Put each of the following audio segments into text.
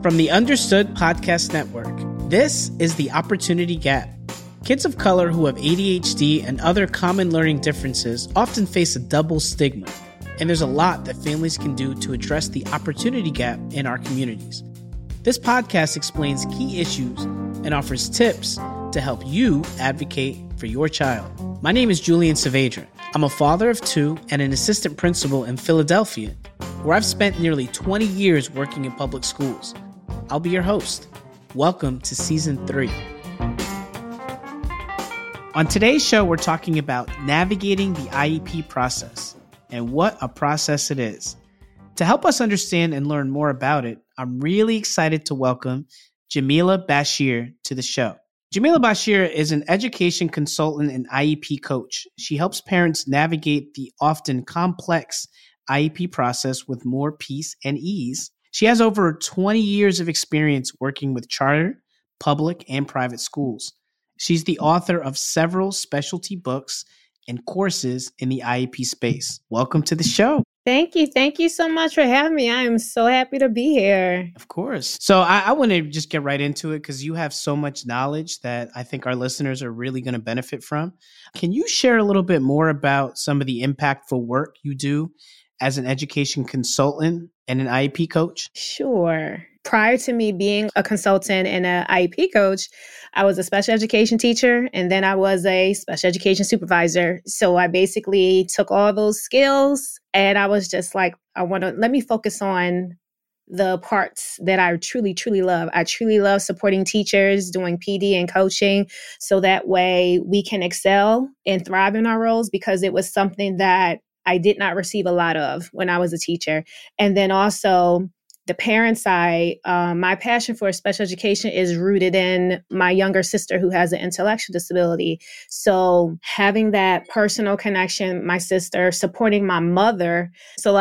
From the Understood Podcast Network, this is The Opportunity Gap. Kids of color who have ADHD and other common learning differences often face a double stigma, and there's a lot that families can do to address the opportunity gap in our communities. This podcast explains key issues and offers tips to help you advocate for your child. My name is Julian Saavedra. I'm a father of two and an assistant principal in Philadelphia, where I've spent nearly 20 years working in public schools. I'll be your host. Welcome to Season 3. On today's show, we're talking about navigating the IEP process and what a process it is. To help us understand and learn more about it, I'm really excited to welcome Jamila Bashir to the show. Jamila Bashir is an education consultant and IEP coach. She helps parents navigate the often complex IEP process with more peace and ease. She has over 20 years of experience working with charter, public, and private schools. She's the author of several specialty books and courses in the IEP space. Welcome to the show. Thank you. Thank you so much for having me. I am so happy to be here. Of course. So I want to just get right into it because you have so much knowledge that I think our listeners are really going to benefit from. Can you share a little bit more about some of the impactful work you do as an education consultant and an IEP coach? Sure. Prior to me being a consultant and an IEP coach, I was a special education teacher, and then I was a special education supervisor. So I basically took all those skills and I was just like, let me focus on the parts that I truly, truly love. I truly love supporting teachers, doing PD and coaching, so that way we can excel and thrive in our roles, because it was something that I did not receive a lot of when I was a teacher. And then also the parent side, my passion for special education is rooted in my younger sister who has an intellectual disability. So having that personal connection, my sister, supporting my mother. So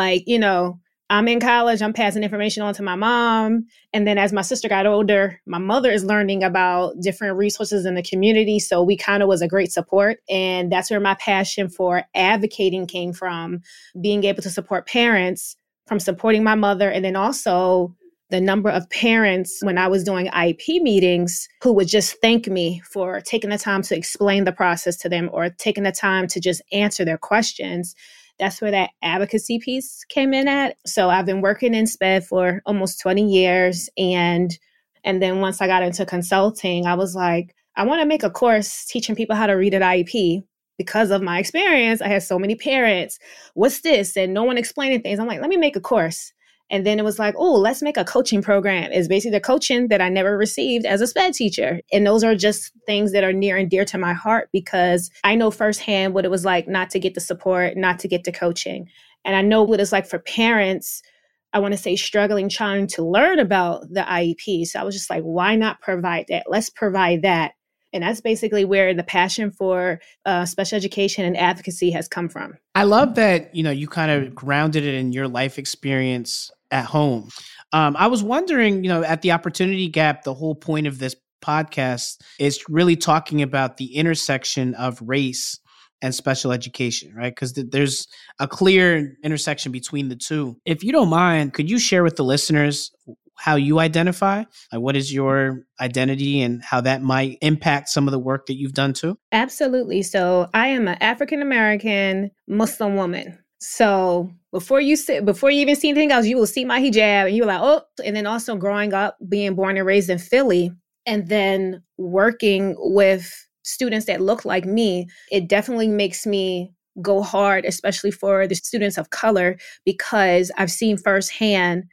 I'm in college, I'm passing information on to my mom. And then as my sister got older, my mother is learning about different resources in the community. So we kind of was a great support. And that's where my passion for advocating came from, being able to support parents, from supporting my mother. And then also the number of parents when I was doing IEP meetings who would just thank me for taking the time to explain the process to them or taking the time to just answer their questions. That's where that advocacy piece came in at. So I've been working in SPED for almost 20 years. And then once I got into consulting, I was like, I want to make a course teaching people how to read an IEP. Because of my experience, I had so many parents, what's this? And no one explaining things. I'm like, let me make a course. And then it was like, oh, let's make a coaching program. It's basically the coaching that I never received as a SPED teacher. And those are just things that are near and dear to my heart, because I know firsthand what it was like not to get the support, not to get the coaching. And I know what it's like for parents, I want to say struggling, trying to learn about the IEP. So I was just like, why not provide that? Let's provide that. And that's basically where the passion for special education and advocacy has come from. I love that, you kind of grounded it in your life experience at home. I was wondering, at the Opportunity Gap, the whole point of this podcast is really talking about the intersection of race and special education, right? Because there's a clear intersection between the two. If you don't mind, could you share with the listeners how you identify? Like, what is your identity and how that might impact some of the work that you've done too? Absolutely. So I am an African-American Muslim woman. So before you even see anything else, you will see my hijab and you're like, oh, and then also growing up, being born and raised in Philly, and then working with students that look like me, it definitely makes me go hard, especially for the students of color, because I've seen firsthand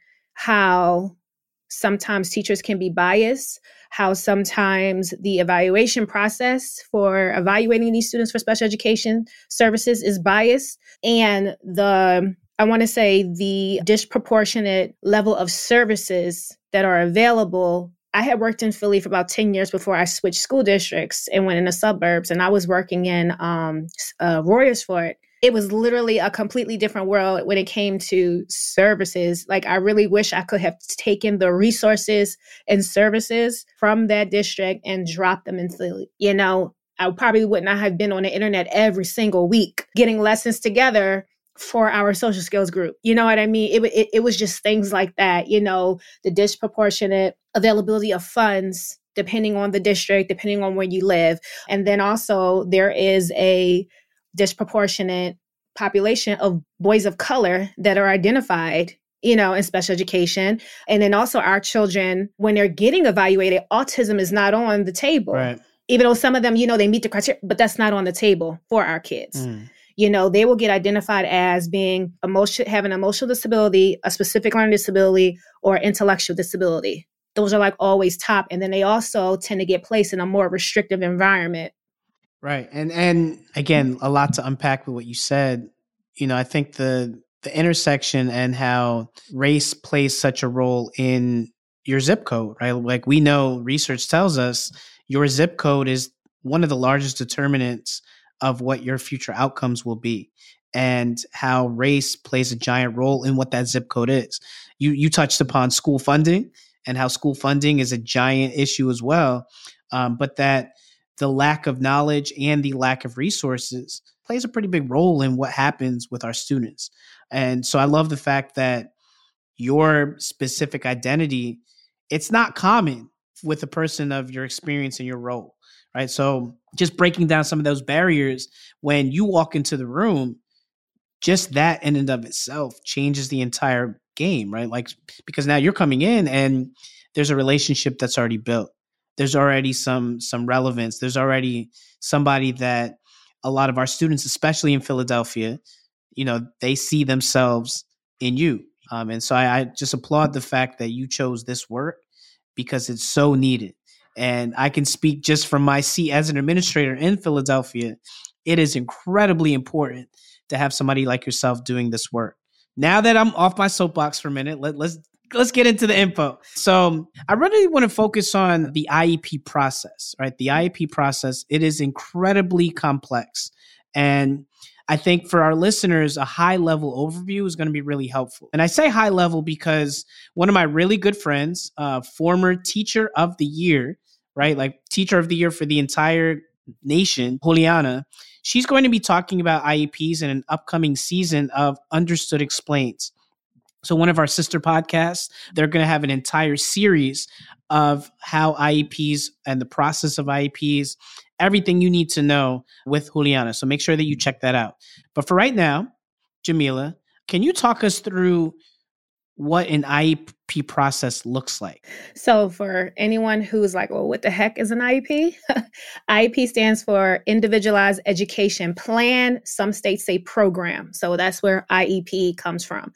how sometimes teachers can be biased, how sometimes the evaluation process for evaluating these students for special education services is biased, and the disproportionate level of services that are available. I had worked in Philly for about 10 years before I switched school districts and went in the suburbs, and I was working in Royersford. It was literally a completely different world when it came to services. Like, I really wish I could have taken the resources and services from that district and dropped them in Philly. I probably would not have been on the internet every single week getting lessons together for our social skills group. You know what I mean? It was just things like that, the disproportionate availability of funds depending on the district, depending on where you live. And then also there is a disproportionate population of boys of color that are identified in special education. And then also our children, when they're getting evaluated, autism is not on the table. Right. Even though some of them, they meet the criteria, but that's not on the table for our kids. They will get identified as being having emotional disability, a specific learning disability, or intellectual disability. Those are like always top. And then they also tend to get placed in a more restrictive environment. Right. And again, a lot to unpack with what you said. I think the intersection and how race plays such a role in your zip code, right? Like we know research tells us your zip code is one of the largest determinants of what your future outcomes will be, and how race plays a giant role in what that zip code is. You touched upon school funding and how school funding is a giant issue as well, but that the lack of knowledge and the lack of resources plays a pretty big role in what happens with our students. And so I love the fact that your specific identity, it's not common with a person of your experience in your role, right? So just breaking down some of those barriers when you walk into the room, just that in and of itself changes the entire game, right? Like, because now you're coming in and there's a relationship that's already built. There's already some relevance. There's already somebody that a lot of our students, especially in Philadelphia, they see themselves in you. And so I just applaud the fact that you chose this work because it's so needed. And I can speak just from my seat as an administrator in Philadelphia. It is incredibly important to have somebody like yourself doing this work. Now that I'm off my soapbox for a minute, let's get into the info. So I really want to focus on the IEP process, right? The IEP process, it is incredibly complex. And I think for our listeners, a high level overview is going to be really helpful. And I say high level because one of my really good friends, former teacher of the year, right? Like teacher of the year for the entire nation, Juliana, she's going to be talking about IEPs in an upcoming season of Understood Explains. So one of our sister podcasts, they're going to have an entire series of how IEPs and the process of IEPs, everything you need to know with Juliana. So make sure that you check that out. But for right now, Jamila, can you talk us through what an IEP process looks like? So for anyone who's like, well, what the heck is an IEP? IEP stands for Individualized Education Plan. Some states say program. So that's where IEP comes from.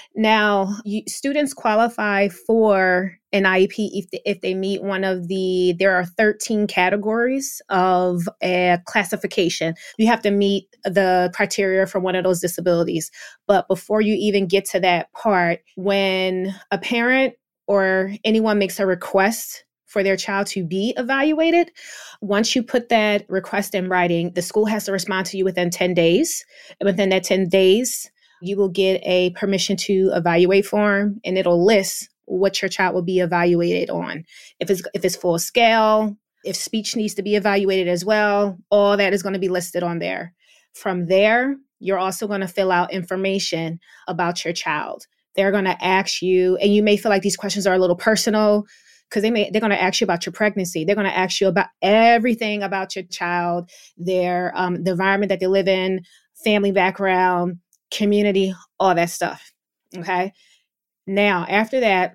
Now, students qualify for an IEP if they meet there are 13 categories of a classification. You have to meet the criteria for one of those disabilities. But before you even get to that part, when a parent or anyone makes a request for their child to be evaluated, once you put that request in writing, the school has to respond to you within 10 days. And within that 10 days, you will get a permission to evaluate form, and it'll list what your child will be evaluated on. If it's full scale, if speech needs to be evaluated as well, all that is going to be listed on there. From there, you're also going to fill out information about your child. They're going to ask you, and you may feel like these questions are a little personal because they're going to ask you about your pregnancy. They're going to ask you about everything about your child, the environment that they live in, family background, community, all that stuff. Okay. Now, after that,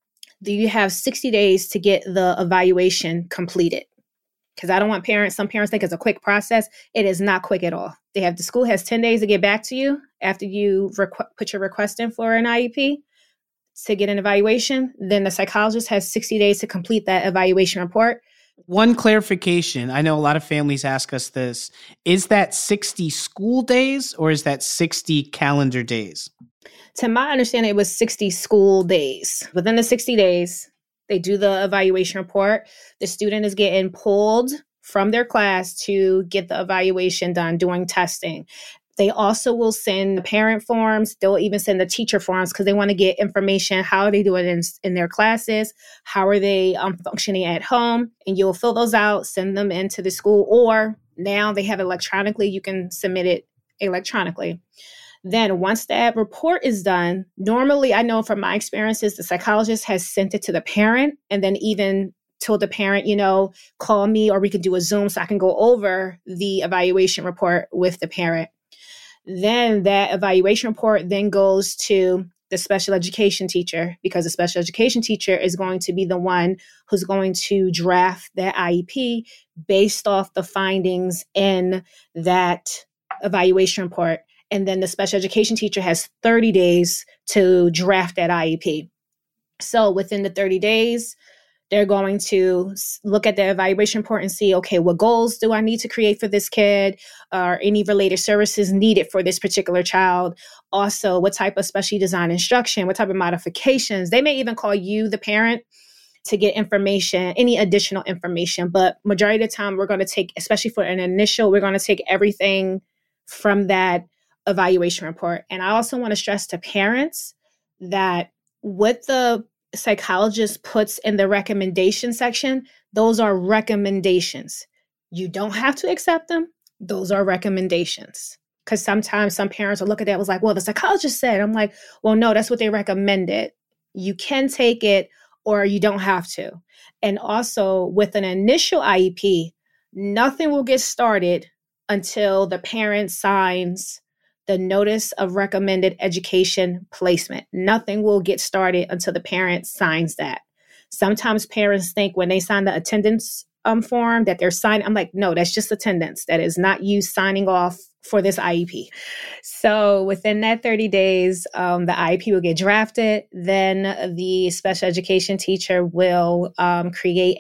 you have 60 days to get the evaluation completed. Because I don't want some parents think it's a quick process. It is not quick at all. The school has 10 days to get back to you after you put your request in for an IEP to get an evaluation. Then the psychologist has 60 days to complete that evaluation report. One clarification. I know a lot of families ask us this. Is that 60 school days or is that 60 calendar days? To my understanding, it was 60 school days. Within the 60 days, they do the evaluation report. The student is getting pulled from their class to get the evaluation done, doing testing. They also will send the parent forms. They'll even send the teacher forms because they want to get information. How are they doing in their classes? How are they functioning at home? And you'll fill those out, send them into the school, or now they have electronically. You can submit it electronically. Then once that report is done, normally I know from my experiences, the psychologist has sent it to the parent and then even told the parent, call me or we could do a Zoom so I can go over the evaluation report with the parent. Then that evaluation report then goes to the special education teacher, because the special education teacher is going to be the one who's going to draft that IEP based off the findings in that evaluation report. And then the special education teacher has 30 days to draft that IEP. So within the 30 days, they're going to look at the evaluation report and see, okay, what goals do I need to create for this kid, or any related services needed for this particular child? Also, what type of specially designed instruction, what type of modifications? They may even call you, the parent, to get information, any additional information. But majority of the time, we're going to take, especially for an initial, we're going to take everything from that evaluation report. And I also want to stress to parents that what the psychologist puts in the recommendation section, those are recommendations. You don't have to accept them. Those are recommendations. Because sometimes some parents will look at that and was like, well, the psychologist said. I'm like, well, no, that's what they recommended. You can take it or you don't have to. And also with an initial IEP, nothing will get started until the parent signs the notice of recommended education placement. Nothing will get started until the parent signs that. Sometimes parents think when they sign the attendance form that they're signing. I'm like, no, that's just attendance. That is not you signing off for this IEP. So within that 30 days, the IEP will get drafted. Then the special education teacher will create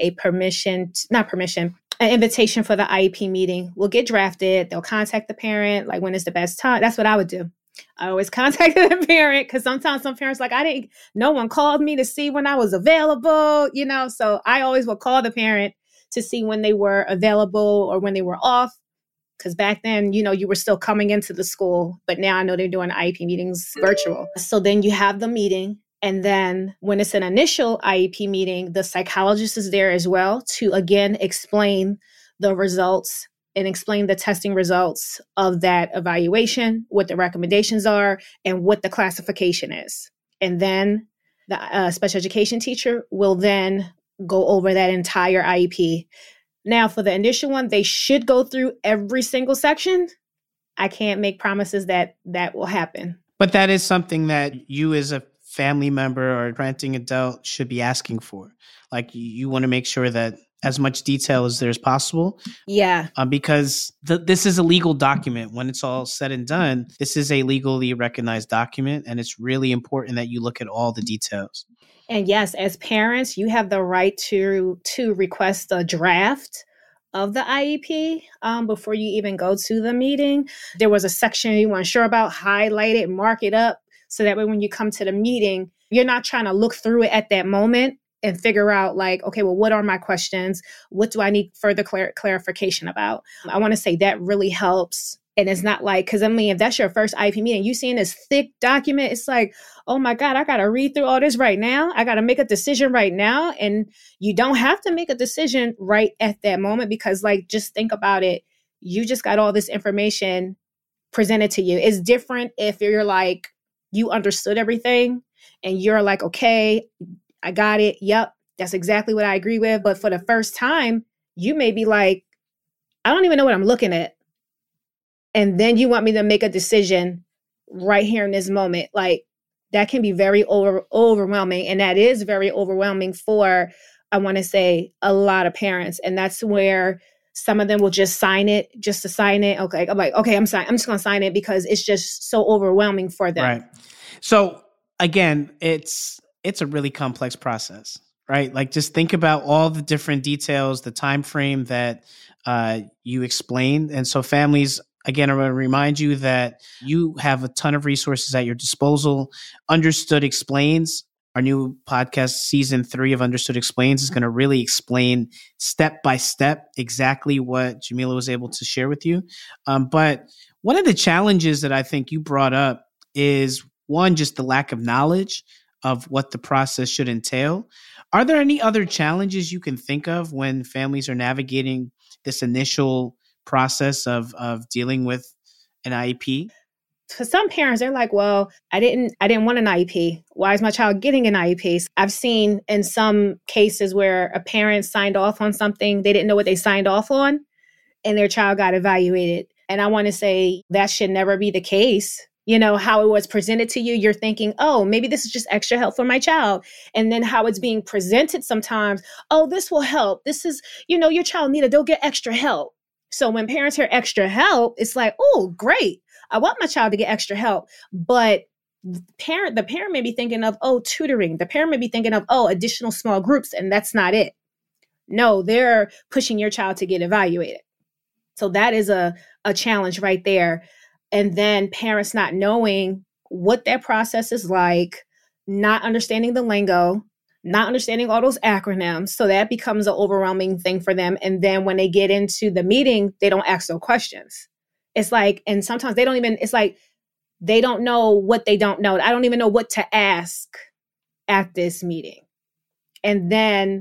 an invitation for the IEP meeting. Will get drafted. They'll contact the parent, like when is the best time. That's what I would do. I always contacted the parent because sometimes some parents like, no one called me to see when I was available, so I always will call the parent to see when they were available or when they were off. Because back then, you were still coming into the school, but now I know they're doing IEP meetings virtual. So then you have the meeting. And then when it's an initial IEP meeting, the psychologist is there as well to, again, explain the results and explain the testing results of that evaluation, what the recommendations are, and what the classification is. And then the special education teacher will then go over that entire IEP. Now, for the initial one, they should go through every single section. I can't make promises that will happen. But that is something that you as a family member or parenting adult should be asking for. Like you want to make sure that as much detail as there's possible. Yeah. Because this is a legal document. When it's all said and done, this is a legally recognized document. And it's really important that you look at all the details. And yes, as parents, you have the right to request a draft of the IEP before you even go to the meeting. There was a section you weren't sure about, highlight it, mark it up. So that way when you come to the meeting, you're not trying to look through it at that moment and figure out like, okay, well, what are my questions? What do I need further clarification about? I want to say that really helps. And it's not like, because if that's your first IEP meeting, you seeing this thick document, it's like, oh my God, I got to read through all this right now. I got to make a decision right now. And you don't have to make a decision right at that moment because just think about it. You just got all this information presented to you. It's different if you're like, you understood everything and you're like, okay, I got it. Yep, that's exactly what I agree with. But for the first time, you may be like, I don't even know what I'm looking at. And then you want me to make a decision right here in this moment. Like that can be very overwhelming. And that is very overwhelming for, I want to say, a lot of parents. And that's where some of them will just sign it just to sign it. Okay. I'm like, okay, I'm just going to sign it because it's just so overwhelming for them. Right. So again, it's a really complex process, right? Like just think about all the different details, the time frame that you explained. And so families, again, I want to remind you that you have a ton of resources at your disposal. Understood Explains, our new podcast, season 3 of Understood Explains, is going to really explain step by step exactly what Jamila was able to share with you. But one of the challenges that I think you brought up is one, just the lack of knowledge of what the process should entail. Are there any other challenges you can think of when families are navigating this initial process of dealing with an IEP? For some parents, they're like, well, I didn't want an IEP. Why is my child getting an IEP? I've seen in some cases where a parent signed off on something, they didn't know what they signed off on, and their child got evaluated. And I want to say that should never be the case. You know, how it was presented to you, you're thinking, oh, maybe this is just extra help for my child. And then how it's being presented sometimes, oh, this will help. This is, your child needed, they'll get extra help. So when parents hear extra help, it's like, oh, great. I want my child to get extra help. But the parent may be thinking of, oh, tutoring. The parent may be thinking of, oh, additional small groups. And that's not it. No, they're pushing your child to get evaluated. So that is a challenge right there. And then parents not knowing what that process is like, not understanding the lingo, not understanding all those acronyms. So that becomes an overwhelming thing for them. And then when they get into the meeting, they don't ask no questions. It's like, and sometimes they don't know what they don't know. I don't even know what to ask at this meeting. And then,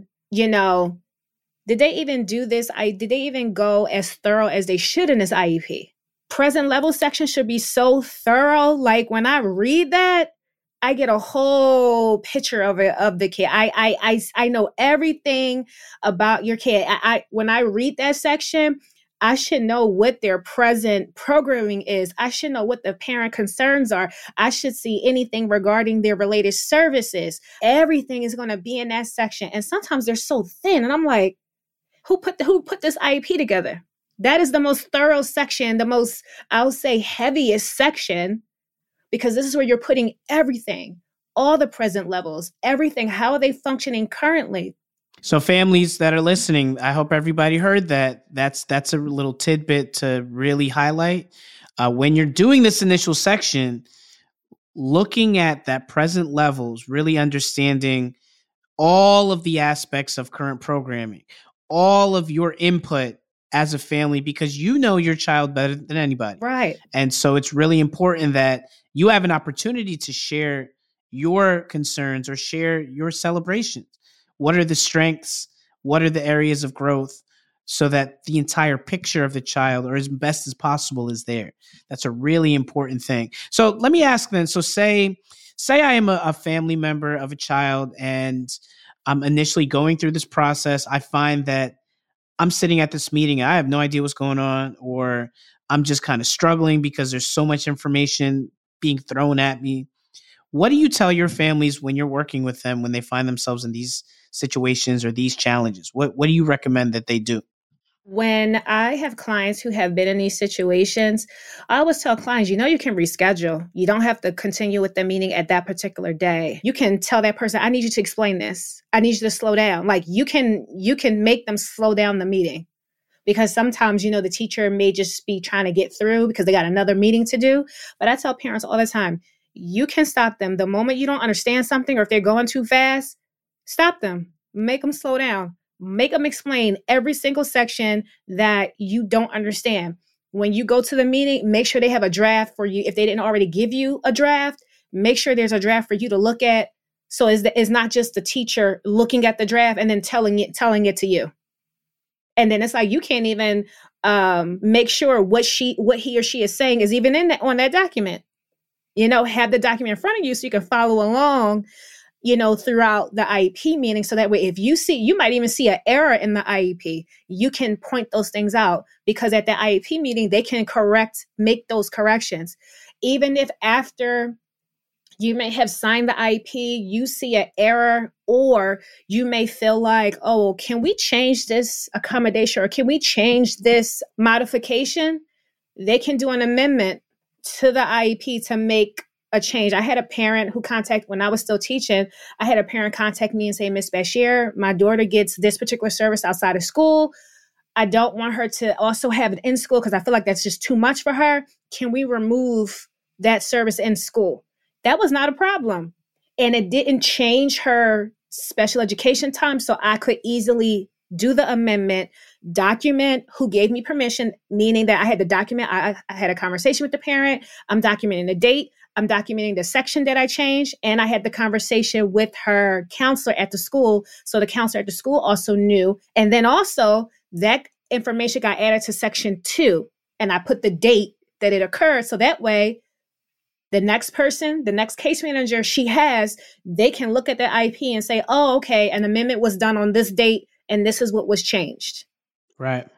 did they even do this? Did they even go as thorough as they should in this IEP? Present level section should be so thorough. Like when I read that, I get a whole picture of the kid. I know everything about your kid. When I read that section, I should know what their present programming is. I should know what the parent concerns are. I should see anything regarding their related services. Everything is going to be in that section. And sometimes they're so thin. And I'm like, who put this IEP together? That is the most thorough section, the most, I'll say, heaviest section, because this is where you're putting everything, all the present levels, everything. How are they functioning currently? So families that are listening, I hope everybody heard that. That's a little tidbit to really highlight. When you're doing this initial section, looking at that present levels, really understanding all of the aspects of current programming, all of your input as a family, because you know your child better than anybody. Right. And so it's really important that you have an opportunity to share your concerns or share your celebrations. What are the strengths? What are the areas of growth? So that the entire picture of the child, or as best as possible, is there. That's a really important thing. So let me ask then, so say I am a family member of a child and I'm initially going through this process. I find that I'm sitting at this meeting, I have no idea what's going on, or I'm just kind of struggling because there's so much information being thrown at me. What do you tell your families when you're working with them when they find themselves in these situations or these challenges? What do you recommend that they do? When I have clients who have been in these situations, I always tell clients, you can reschedule. You don't have to continue with the meeting at that particular day. You can tell that person, I need you to explain this. I need you to slow down. Like you can make them slow down the meeting, because sometimes, the teacher may just be trying to get through because they got another meeting to do. But I tell parents all the time, you can stop them. The moment you don't understand something, or if they're going too fast, stop them, make them slow down. Make them explain every single section that you don't understand. When you go to the meeting, make sure they have a draft for you. If they didn't already give you a draft, make sure there's a draft for you to look at. So it's not just the teacher looking at the draft and then telling it to you. And then it's like you can't even make sure what he or she is saying is even on that document. Have the document in front of you so you can follow along, throughout the IEP meeting. So that way, if you might even see an error in the IEP, you can point those things out, because at the IEP meeting, they can make those corrections. Even if after you may have signed the IEP, you see an error, or you may feel like, oh, can we change this accommodation, or can we change this modification? They can do an amendment to the IEP to make a change. I had a parent who when I was still teaching, I had a parent contact me and say, Miss Bashir, my daughter gets this particular service outside of school. I don't want her to also have it in school because I feel like that's just too much for her. Can we remove that service in school? That was not a problem. And it didn't change her special education time. So I could easily do the amendment, document who gave me permission, meaning that I had to document. I had a conversation with the parent. I'm documenting the date. I'm documenting the section that I changed. And I had the conversation with her counselor at the school. So the counselor at the school also knew. And then also that information got added to section 2. And I put the date that it occurred. So that way The next person, the next case manager she has, they can look at the IEP and say, oh, okay, an amendment was done on this date and this is what was changed. Right.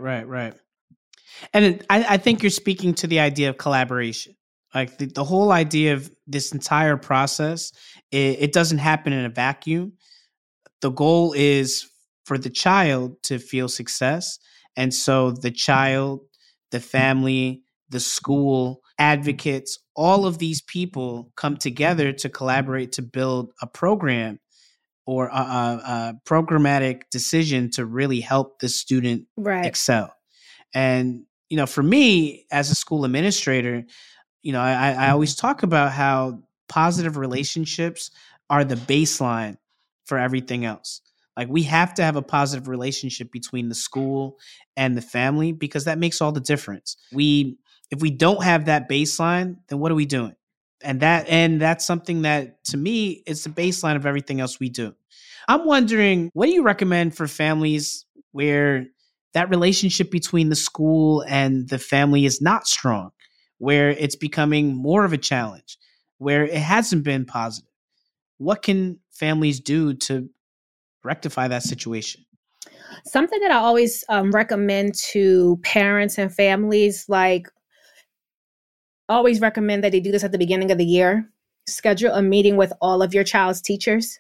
And I think you're speaking to the idea of collaboration. Like the whole idea of this entire process, it doesn't happen in a vacuum. The goal is for the child to feel success. And so the child, the family, the school, advocates, all of these people come together to collaborate to build a program or a programmatic decision to really help the student excel. And, for me as a school administrator, I always talk about how positive relationships are the baseline for everything else. Like we have to have a positive relationship between the school and the family because that makes all the difference. If we don't have that baseline, then what are we doing? And that's something that to me is the baseline of everything else we do. I'm wondering, what do you recommend for families where that relationship between the school and the family is not strong, where it's becoming more of a challenge, where it hasn't been positive? What can families do to rectify that situation? Something that I always recommend to parents and families, like always recommend that they do this at the beginning of the year. Schedule a meeting with all of your child's teachers.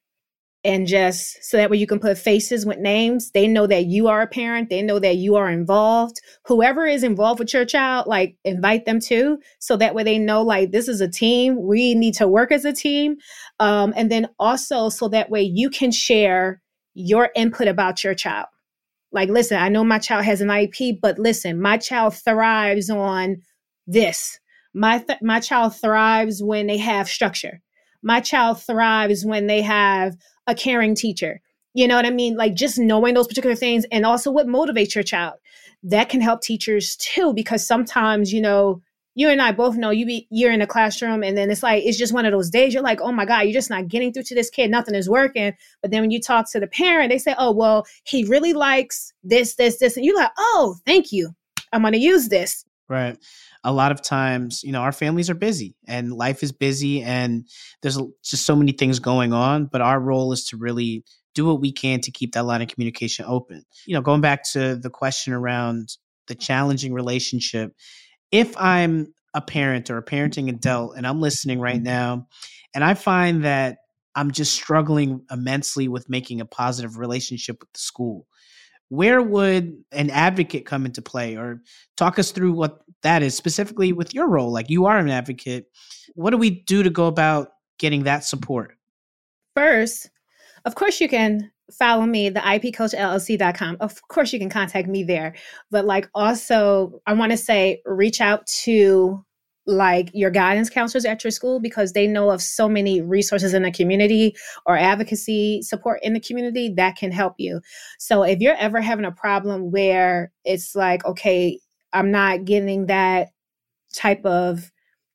And just so that way you can put faces with names. They know that you are a parent. They know that you are involved. Whoever is involved with your child, like invite them too. So that way they know like this is a team. We need to work as a team. And then also so that way you can share your input about your child. Like, listen, I know my child has an IEP, but listen, my child thrives on this. My child thrives when they have structure. My child thrives when they have a caring teacher. You know what I mean? Like just knowing those particular things and also what motivates your child. That can help teachers too, because sometimes, you and I both know you're in a classroom and then it's just one of those days. You're like, oh my God, you're just not getting through to this kid. Nothing is working. But then when you talk to the parent, they say, oh, well, he really likes this. And you're like, oh, thank you. I'm going to use this. Right. A lot of times, our families are busy and life is busy and there's just so many things going on, but our role is to really do what we can to keep that line of communication open. Going back to the question around the challenging relationship, if I'm a parent or a parenting adult and I'm listening right now and I find that I'm just struggling immensely with making a positive relationship with the school, where would an advocate come into play? Or talk us through what that is specifically with your role. Like you are an advocate. What do we do to go about getting that support? First, of course, you can follow me, the IEPcoachllc.com. Of course, you can contact me there. But like also, I want to say reach out to like your guidance counselors at your school because they know of so many resources in the community or advocacy support in the community that can help you. So if you're ever having a problem where it's like, okay, I'm not getting that type of,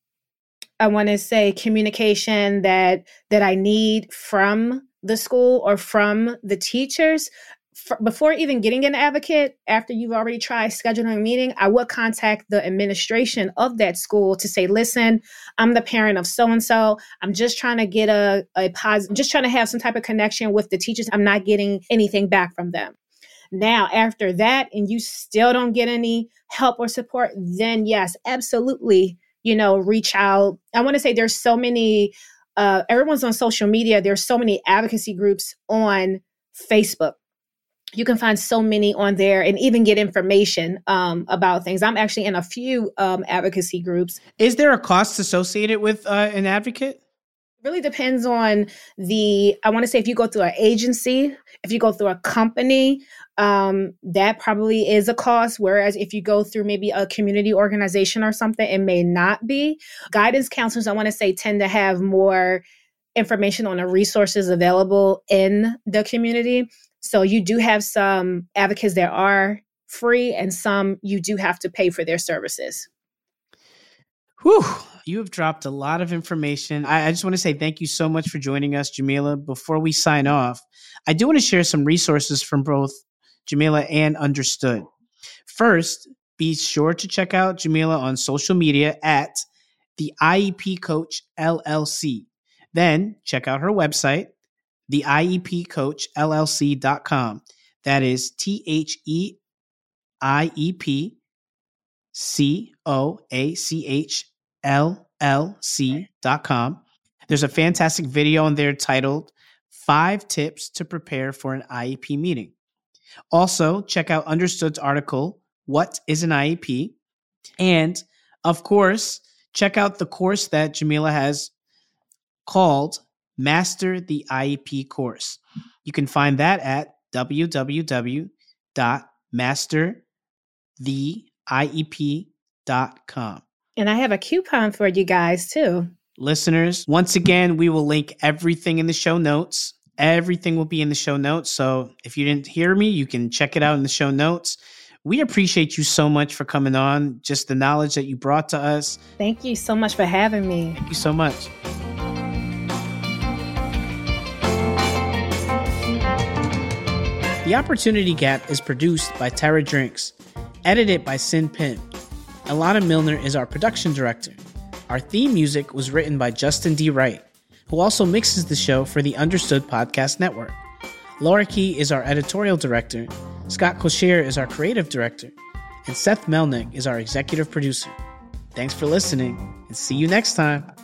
I want to say communication that I need from the school or from the teachers, before even getting an advocate, after you've already tried scheduling a meeting, I would contact the administration of that school to say, listen, I'm the parent of so-and-so. I'm just trying to get a positive, just trying to have some type of connection with the teachers. I'm not getting anything back from them. Now, after that, and you still don't get any help or support, then yes, absolutely, reach out. I want to say there's so many, everyone's on social media. There's so many advocacy groups on Facebook. You can find so many on there and even get information about things. I'm actually in a few advocacy groups. Is there a cost associated with an advocate? It really depends on I want to say if you go through an agency, if you go through a company, that probably is a cost. Whereas if you go through maybe a community organization or something, it may not be. Guidance counselors, I want to say, tend to have more information on the resources available in the community. So you do have some advocates that are free and some you do have to pay for their services. Whew. You have dropped a lot of information. I just want to say thank you so much for joining us, Jamila. Before we sign off, I do want to share some resources from both Jamila and Understood. First, be sure to check out Jamila on social media at The IEP Coach LLC. Then check out her website, theIEPCoachLLC.com. That is THEIEPCOACHLLC.com. There's a fantastic video on there titled 5 Tips to Prepare for an IEP Meeting. Also, check out Understood's article, What is an IEP? And, of course, check out the course that Jamila has called Master the IEP Course. You can find that at www.mastertheiep.com. And I have a coupon for you guys too. Listeners, once again, we will link everything in the show notes. Everything will be in the show notes. So if you didn't hear me, you can check it out in the show notes. We appreciate you so much for coming on, just the knowledge that you brought to us. Thank you so much for having me. Thank you so much. The Opportunity Gap is produced by Tara Drinks, edited by Sin Pim. Alana Milner is our production director. Our theme music was written by Justin D. Wright, who also mixes the show for the Understood Podcast Network. Laura Key is our editorial director. Scott Cochere is our creative director. And Seth Melnick is our executive producer. Thanks for listening, and see you next time.